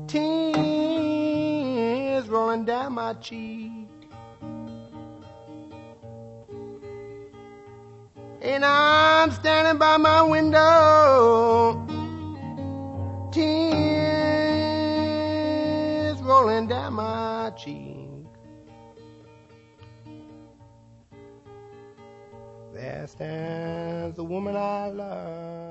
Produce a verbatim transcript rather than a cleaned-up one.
tears rolling down my cheek. And I'm standing by my window, tears rolling down my cheek. There stands the woman I love,